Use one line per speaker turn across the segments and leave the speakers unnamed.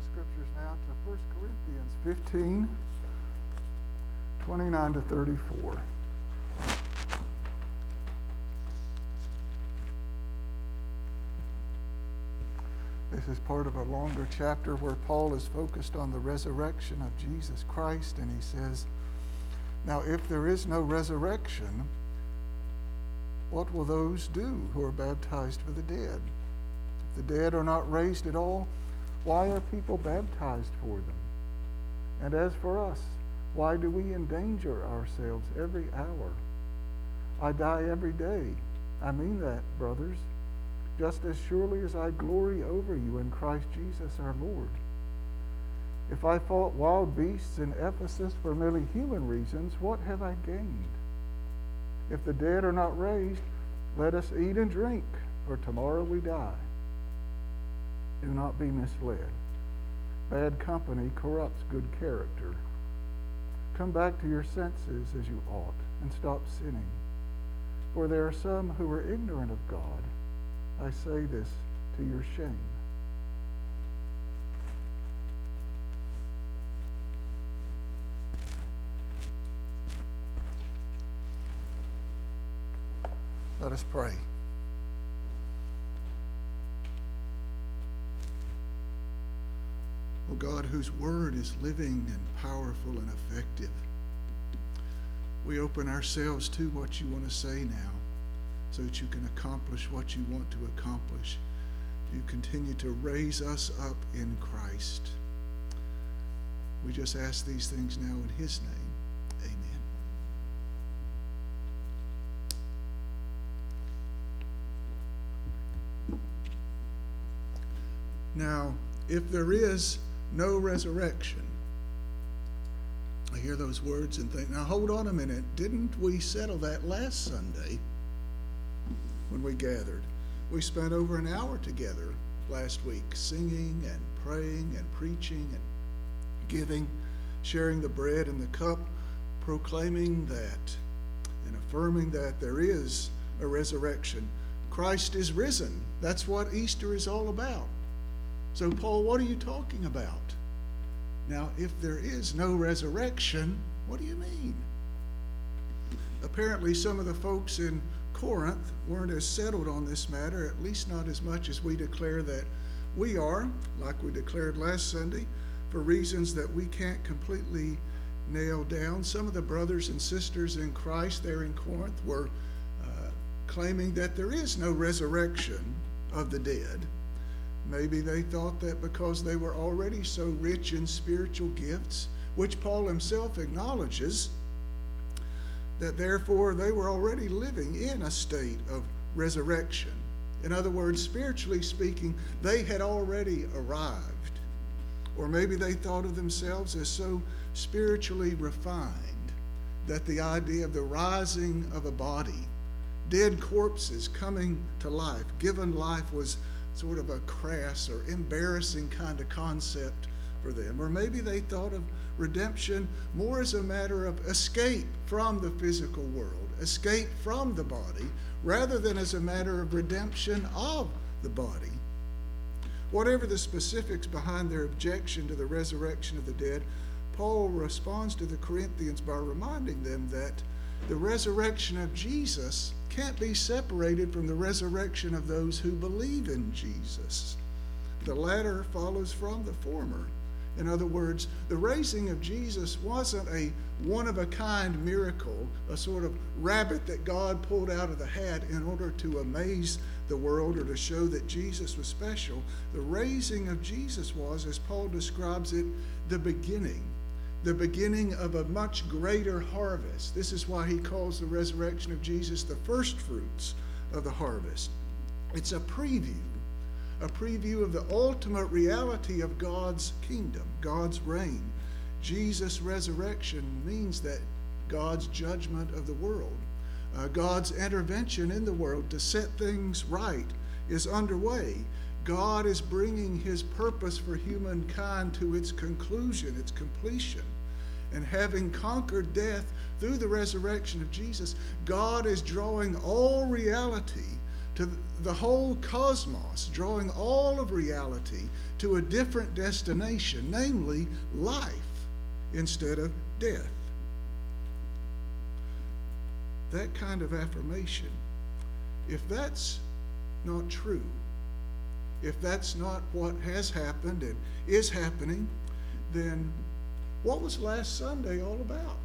scriptures now to 1 Corinthians 15, 29 to 34. This is part of a longer chapter where Paul is focused on the resurrection of Jesus Christ, and he says, now if there is no resurrection, what will those do who are baptized for the dead? If the dead are not raised at all, why are people baptized for them? And as for us, why do we endanger ourselves every hour? I die every day. I mean that, brothers, just as surely as I glory over you in Christ Jesus our Lord. If I fought wild beasts in Ephesus for merely human reasons, what have I gained? If the dead are not raised, let us eat and drink, for tomorrow we die. Do not be misled. Bad company corrupts good character. Come back to your senses as you ought, and stop sinning. For there are some who are ignorant of God. I say this to your shame. Let us pray. O God, whose word is living and powerful and effective, we open ourselves to what you want to say now so that you can accomplish what you want to accomplish. You continue to raise us up in Christ. We just ask these things now in his name. Amen. Now, if there is no resurrection, I hear those words and think, now hold on a minute. Didn't we settle that last Sunday when we gathered? We spent over an hour together last week singing and praying and preaching and giving, sharing the bread and the cup, proclaiming that and affirming that there is a resurrection. Christ is risen. That's what Easter is all about. So, Paul, what are you talking about? Now, if there is no resurrection, what do you mean? Apparently, some of the folks in Corinth weren't as settled on this matter, at least not as much as we declare that we are, like we declared last Sunday, for reasons that we can't completely nail down. Some of the brothers and sisters in Christ there in Corinth were claiming that there is no resurrection of the dead. Maybe they thought that because they were already so rich in spiritual gifts, which Paul himself acknowledges, that therefore they were already living in a state of resurrection. In other words, spiritually speaking, they had already arrived. Or maybe they thought of themselves as so spiritually refined that the idea of the rising of a body, dead corpses coming to life, given life, was sort of a crass or embarrassing kind of concept for them. Or maybe they thought of redemption more as a matter of escape from the physical world, escape from the body, rather than as a matter of redemption of the body. Whatever the specifics behind their objection to the resurrection of the dead, Paul responds to the Corinthians by reminding them that the resurrection of Jesus can't be separated from the resurrection of those who believe in Jesus. The latter follows from the former. In other words, the raising of Jesus wasn't a one-of-a-kind miracle, a sort of rabbit that God pulled out of the hat in order to amaze the world or to show that Jesus was special. The raising of Jesus was, as Paul describes it, the beginning of a much greater harvest. This is why he calls the resurrection of Jesus the first fruits of the harvest. It's a preview of the ultimate reality of God's kingdom, God's reign. Jesus' resurrection means that God's judgment of the world, God's intervention in the world to set things right is underway. God is bringing his purpose for humankind to its conclusion, its completion. And having conquered death through the resurrection of Jesus, God is drawing all reality to the whole cosmos, drawing all of reality to a different destination, namely life instead of death. That kind of affirmation, if that's not true, if that's not what has happened and is happening, then what was last Sunday all about?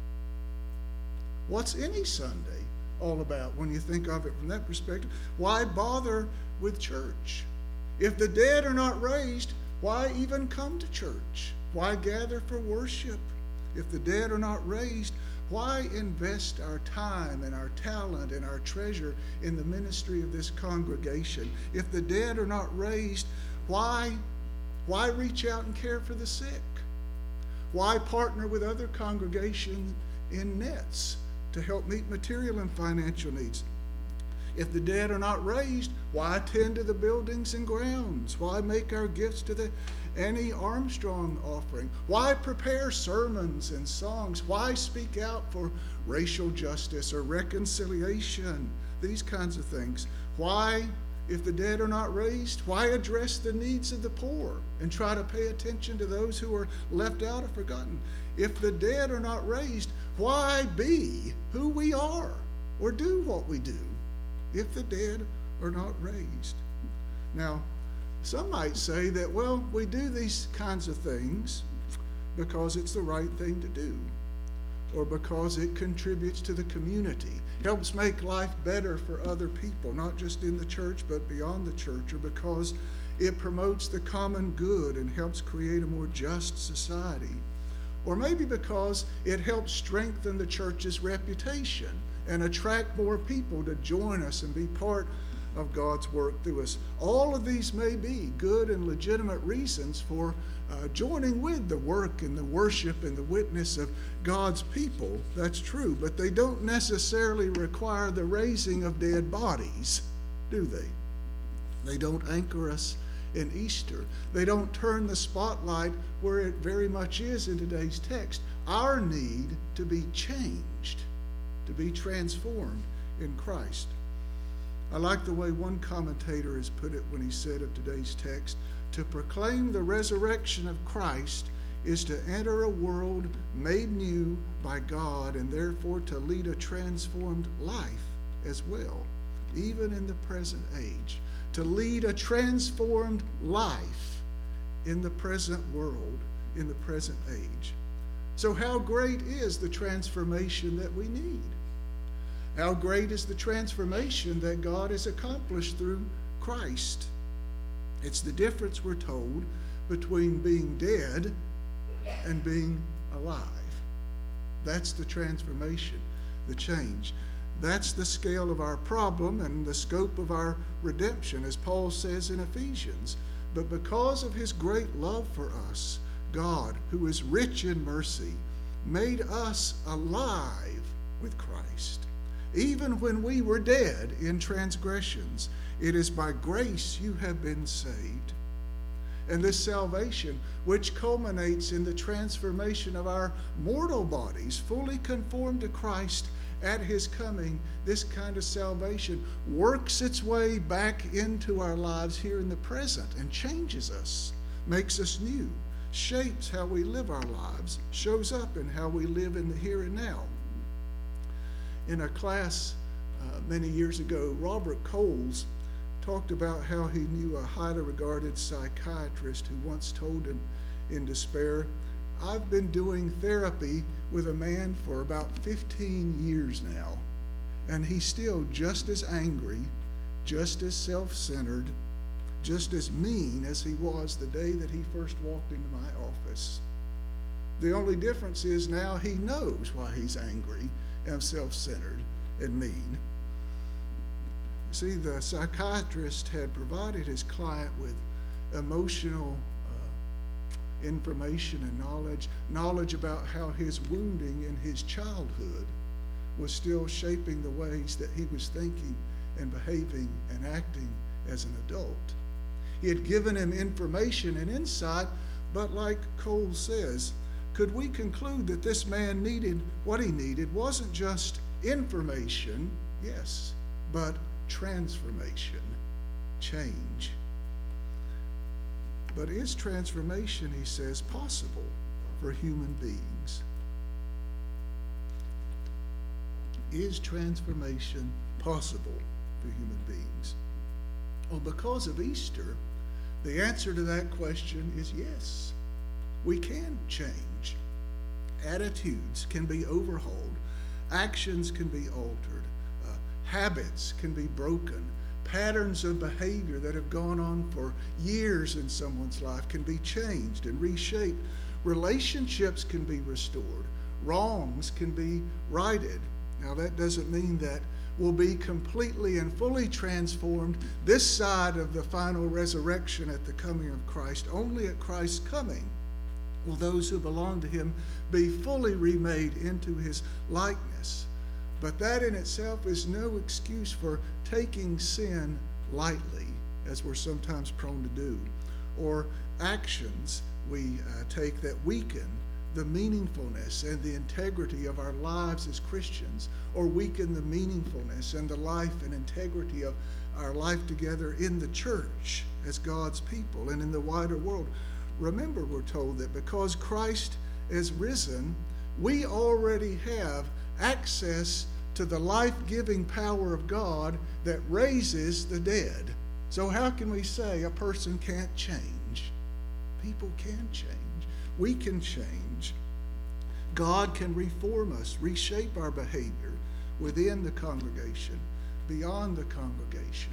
What's any Sunday all about when you think of it from that perspective? Why bother with church? If the dead are not raised, why even come to church? Why gather for worship? If the dead are not raised, why invest our time and our talent and our treasure in the ministry of this congregation? If the dead are not raised, why reach out and care for the sick? Why partner with other congregations in nets to help meet material and financial needs? If the dead are not raised, why attend to the buildings and grounds? Why make our gifts to the Annie Armstrong offering? Why prepare sermons and songs? Why speak out for racial justice or reconciliation? These kinds of things. Why, if the dead are not raised, why address the needs of the poor and try to pay attention to those who are left out or forgotten? If the dead are not raised, why be who we are or do what we do if the dead are not raised? Now, some might say that, well, we do these kinds of things because it's the right thing to do, or because it contributes to the community, helps make life better for other people, not just in the church but beyond the church, or because it promotes the common good and helps create a more just society, or maybe because it helps strengthen the church's reputation and attract more people to join us and be part of God's work through us. All of these may be good and legitimate reasons for joining with the work and the worship and the witness of God's people. That's true, but they don't necessarily require the raising of dead bodies, do they? They don't anchor us in Easter. They don't turn the spotlight where it very much is in today's text, our need to be changed, to be transformed in Christ. I like the way one commentator has put it when he said of today's text, to proclaim the resurrection of Christ is to enter a world made new by God and therefore to lead a transformed life as well, even in the present age. To lead a transformed life in the present world, in the present age. So how great is the transformation that we need? How great is the transformation that God has accomplished through Christ? It's the difference, we're told, between being dead and being alive. That's the transformation, the change. That's the scale of our problem and the scope of our redemption, as Paul says in Ephesians. But because of his great love for us, God, who is rich in mercy, made us alive with Christ. Even when we were dead in transgressions, it is by grace you have been saved. And this salvation, which culminates in the transformation of our mortal bodies, fully conformed to Christ at his coming, this kind of salvation works its way back into our lives here in the present and changes us, makes us new, shapes how we live our lives, shows up in how we live in the here and now. In a class many years ago, Robert Coles talked about how he knew a highly regarded psychiatrist who once told him in despair, "I've been doing therapy with a man for about 15 years now, and he's still just as angry, just as self-centered, just as mean as he was the day that he first walked into my office. The only difference is now he knows why he's angry and self-centered and mean." See, the psychiatrist had provided his client with emotional information and knowledge about how his wounding in his childhood was still shaping the ways that he was thinking and behaving and acting as an adult. He had given him information and insight, but like Cole says, could we conclude that this man needed, what he needed wasn't just information, yes, but transformation, change. But is transformation, he says, possible for human beings? Is transformation possible for human beings? Well, because of Easter, the answer to that question is yes. We can change. Attitudes can be overhauled. Actions can be altered. Habits can be broken. Patterns of behavior that have gone on for years in someone's life can be changed and reshaped. Relationships can be restored. Wrongs can be righted. Now, that doesn't mean that we'll be completely and fully transformed this side of the final resurrection at the coming of Christ. Only at Christ's coming will those who belong to him be fully remade into his likeness. But that in itself is no excuse for taking sin lightly, as we're sometimes prone to do, or actions we take that weaken the meaningfulness and the integrity of our lives as Christians, or weaken the meaningfulness and the life and integrity of our life together in the church as God's people and in the wider world. Remember, we're told that because Christ is risen, we already have access to the life-giving power of God that raises the dead. So how can we say a person can't change? People can change. We can change. God can reform us, reshape our behavior within the congregation, beyond the congregation.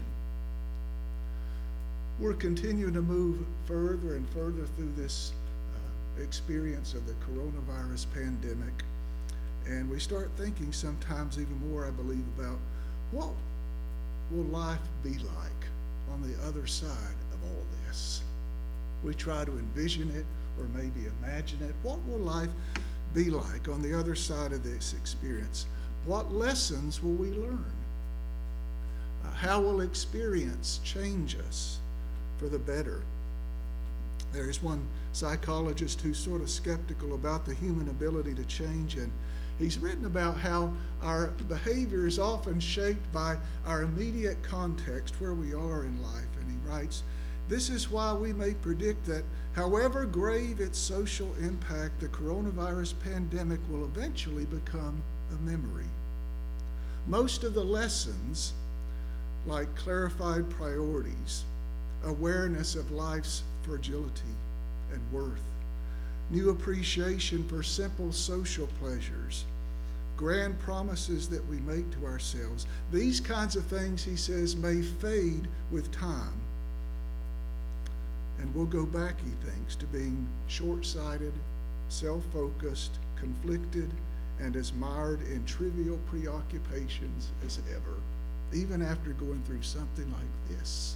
We're continuing to move further and further through this experience of the coronavirus pandemic. And we start thinking sometimes even more, I believe, about what will life be like on the other side of all this. We try to envision it or maybe imagine it. What will life be like on the other side of this experience? What lessons will we learn? How will experience change us for the better? There's one psychologist who's sort of skeptical about the human ability to change, and he's written about how our behavior is often shaped by our immediate context, where we are in life. And he writes, "This is why we may predict that however grave its social impact, the coronavirus pandemic will eventually become a memory. Most of the lessons, like clarified priorities, awareness of life's fragility and worth, new appreciation for simple social pleasures, grand promises that we make to ourselves, these kinds of things," he says, "may fade with time. And we'll go back," he thinks, "to being short-sighted, self-focused, conflicted, and as mired in trivial preoccupations as ever, even after going through something like this."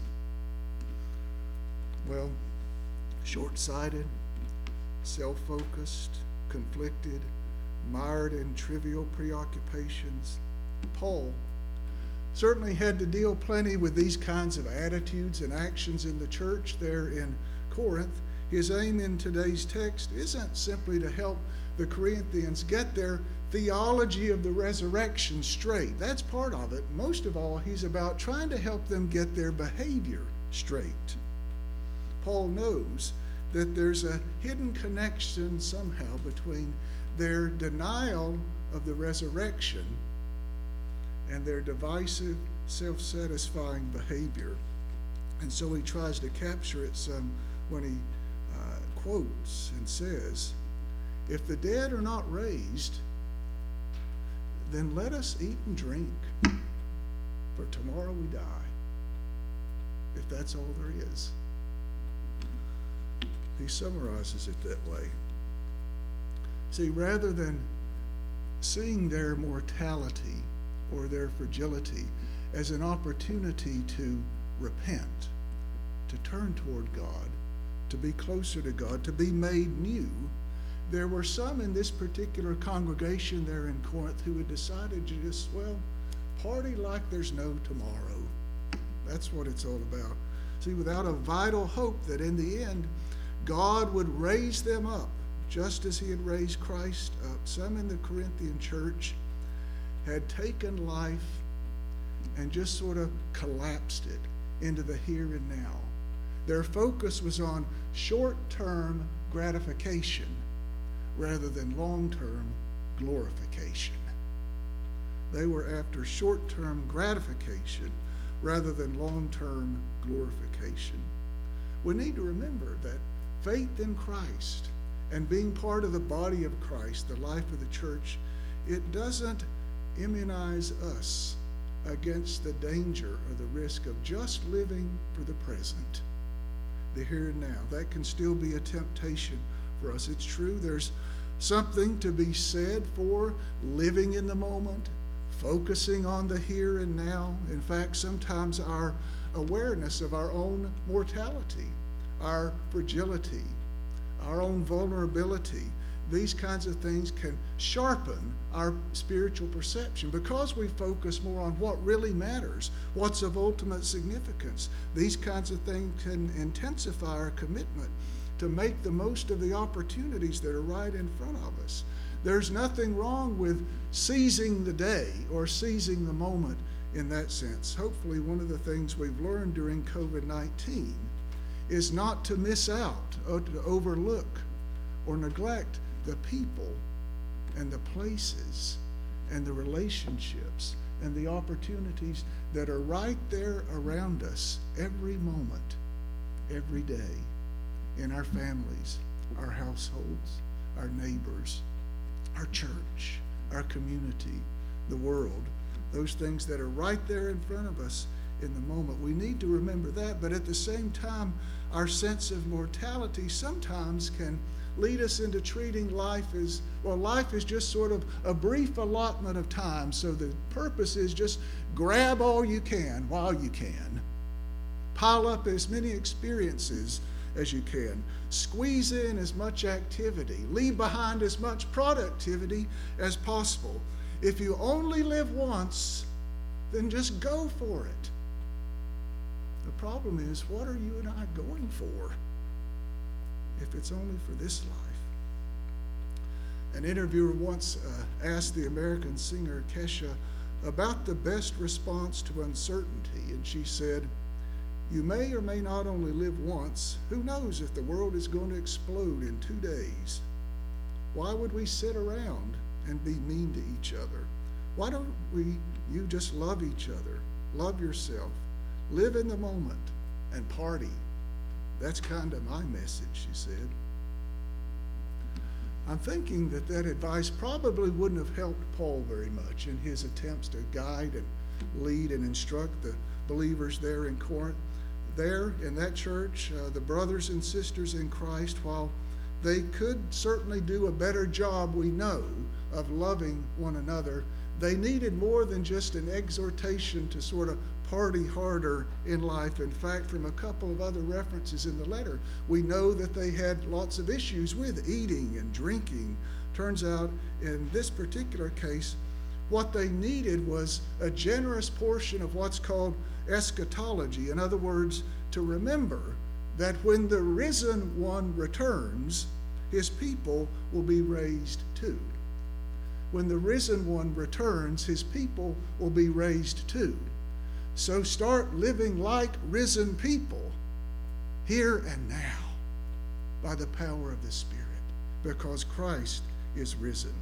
Well, short-sighted, self-focused, conflicted, mired in trivial preoccupations. Paul certainly had to deal plenty with these kinds of attitudes and actions in the church there in Corinth. His aim in today's text isn't simply to help the Corinthians get their theology of the resurrection straight. That's part of it. Most of all, he's about trying to help them get their behavior straight. Paul knows that there's a hidden connection somehow between their denial of the resurrection and their divisive, self-satisfying behavior. And so he tries to capture it some when he quotes and says, "If the dead are not raised, then let us eat and drink, for tomorrow we die," if that's all there is. He summarizes it that way. See, rather than seeing their mortality or their fragility as an opportunity to repent, to turn toward God, to be closer to God, to be made new, there were some in this particular congregation there in Corinth who had decided to just, party like there's no tomorrow. That's what it's all about. See, without a vital hope that in the end, God would raise them up, just as he had raised Christ up. Some in the Corinthian church had taken life and just sort of collapsed it into the here and now. Their focus was on short-term gratification rather than long-term glorification. They were after short-term gratification rather than long-term glorification. We need to remember that faith in Christ and being part of the body of Christ, the life of the church, it doesn't immunize us against the danger or the risk of just living for the present, the here and now. That can still be a temptation for us. It's true, there's something to be said for living in the moment, focusing on the here and now. In fact, sometimes our awareness of our own mortality, our fragility, our own vulnerability, these kinds of things can sharpen our spiritual perception because we focus more on what really matters, what's of ultimate significance. These kinds of things can intensify our commitment to make the most of the opportunities that are right in front of us. There's nothing wrong with seizing the day or seizing the moment in that sense. Hopefully, one of the things we've learned during COVID-19 is not to miss out or to overlook or neglect the people and the places and the relationships and the opportunities that are right there around us every moment, every day, in our families, our households, our neighbors, our church, our community, the world, those things that are right there in front of us in the moment. We need to remember that, but at the same time, our sense of mortality sometimes can lead us into treating life as, well, life is just sort of a brief allotment of time, so the purpose is just grab all you can while you can. Pile up as many experiences as you can. Squeeze in as much activity. Leave behind as much productivity as possible. If you only live once, then just go for it. The problem is, what are you and I going for if it's only for this life? An interviewer once asked the American singer Kesha about the best response to uncertainty, and she said, "You may or may not only live once. Who knows if the world is going to explode in 2 days? Why would we sit around and be mean to each other? Why don't you just love each other, love yourself, live in the moment, and party?" That's kind of my message, she said. I'm thinking that advice probably wouldn't have helped Paul very much in his attempts to guide and lead and instruct the believers there in Corinth. There in that church, the brothers and sisters in Christ, while they could certainly do a better job, we know, of loving one another, they needed more than just an exhortation to sort of party harder in life. In fact, from a couple of other references in the letter, we know that they had lots of issues with eating and drinking. Turns out, in this particular case, what they needed was a generous portion of what's called eschatology. In other words, to remember that when the risen one returns, his people will be raised too. When the risen one returns, his people will be raised too. So start living like risen people here and now by the power of the Spirit, because Christ is risen.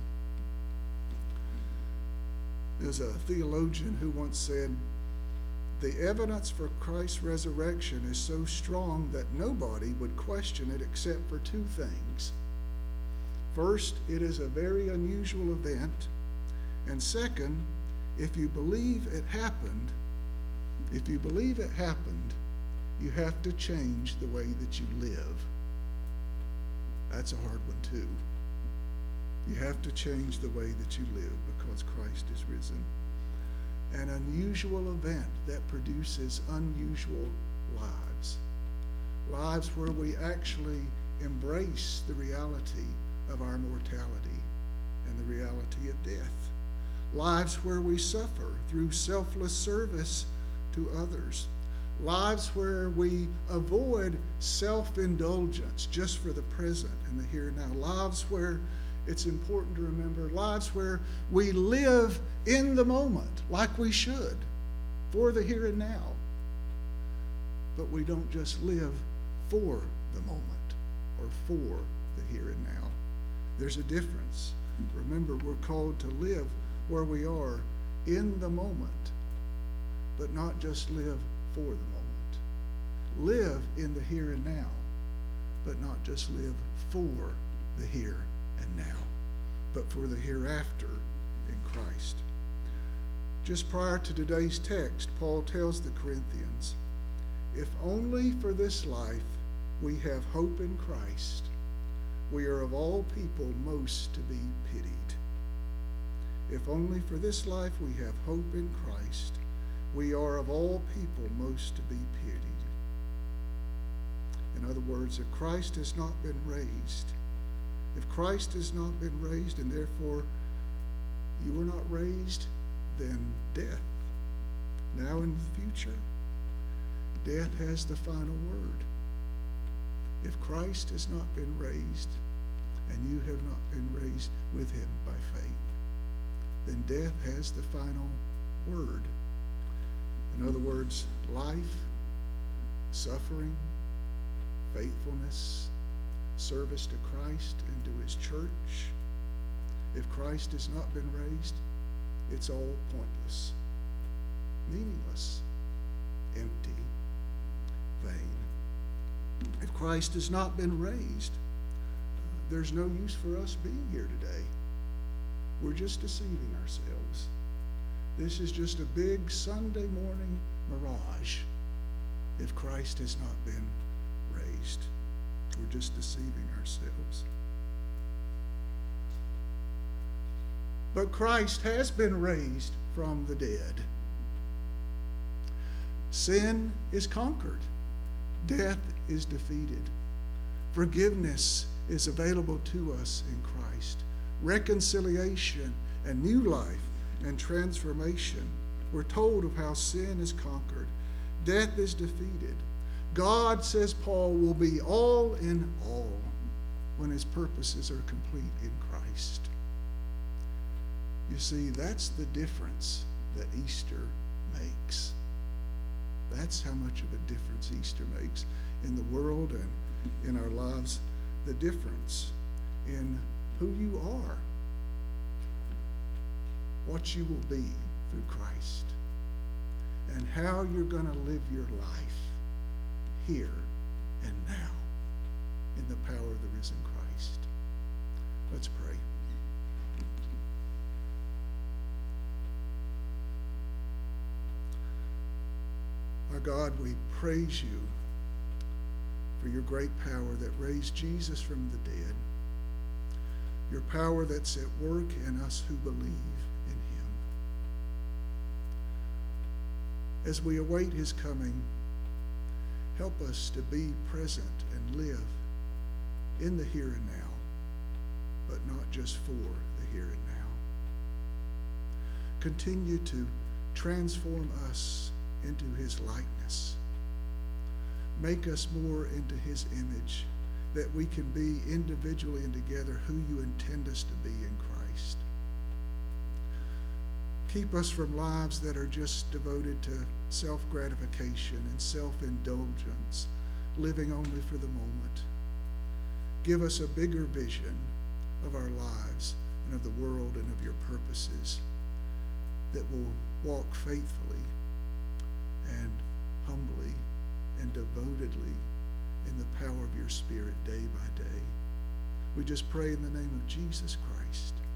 There's a theologian who once said, "The evidence for Christ's resurrection is so strong that nobody would question it except for 2 things. First, it is a very unusual event. And second, if you believe it happened, you have to change the way that you live." That's a hard one too. You have to change the way that you live because Christ is risen. An unusual event that produces unusual lives. Lives where we actually embrace the reality of our mortality and the reality of death. Lives where we suffer through selfless service to others. Lives where we avoid self-indulgence just for the present and the here and now. Lives where, it's important to remember, lives where we live in the moment like we should, for the here and now. But we don't just live for the moment or for the here and now. There's a difference. Remember, we're called to live where we are in the moment, but not just live for the moment. Live in the here and now, but not just live for the here and now, but for the hereafter in Christ. Just prior to today's text, Paul tells the Corinthians, if only for this life we have hope in Christ, we are of all people most to be pitied. If only for this life we have hope in Christ, we are of all people most to be pitied. In other words, if Christ has not been raised, and therefore you were not raised, then death, now and in the future, death has the final word. If Christ has not been raised, and you have not been raised with him by faith, then death has the final word. In other words, life, suffering, faithfulness, service to Christ and to his church. If Christ has not been raised, it's all pointless, meaningless, empty, vain. If Christ has not been raised, there's no use for us being here today. We're just deceiving ourselves. This is just a big Sunday morning mirage. If Christ has not been raised, we're just deceiving ourselves. But Christ has been raised from the dead. Sin is conquered. Death is defeated. Forgiveness is available to us in Christ. Reconciliation and new life and transformation. We're told of how sin is conquered. Death is defeated. God, says Paul, will be all in all when his purposes are complete in Christ. You see, that's the difference that Easter makes. That's how much of a difference Easter makes in the world and in our lives. The difference in who you are, what you will be through Christ, and how you're going to live your life here and now in the power of the risen Christ. Let's pray. Our God, we praise you for your great power that raised Jesus from the dead, your power that's at work in us who believe in him. As we await his coming, help us to be present and live in the here and now, but not just for the here and now. Continue to transform us into his likeness. Make us more into his image, that we can be individually and together who you intend us to be in Christ. Keep us from lives that are just devoted to self-gratification and self-indulgence, living only for the moment. Give us a bigger vision of our lives and of the world and of your purposes, that will walk faithfully and humbly and devotedly in the power of your Spirit day by day. We just pray in the name of Jesus Christ.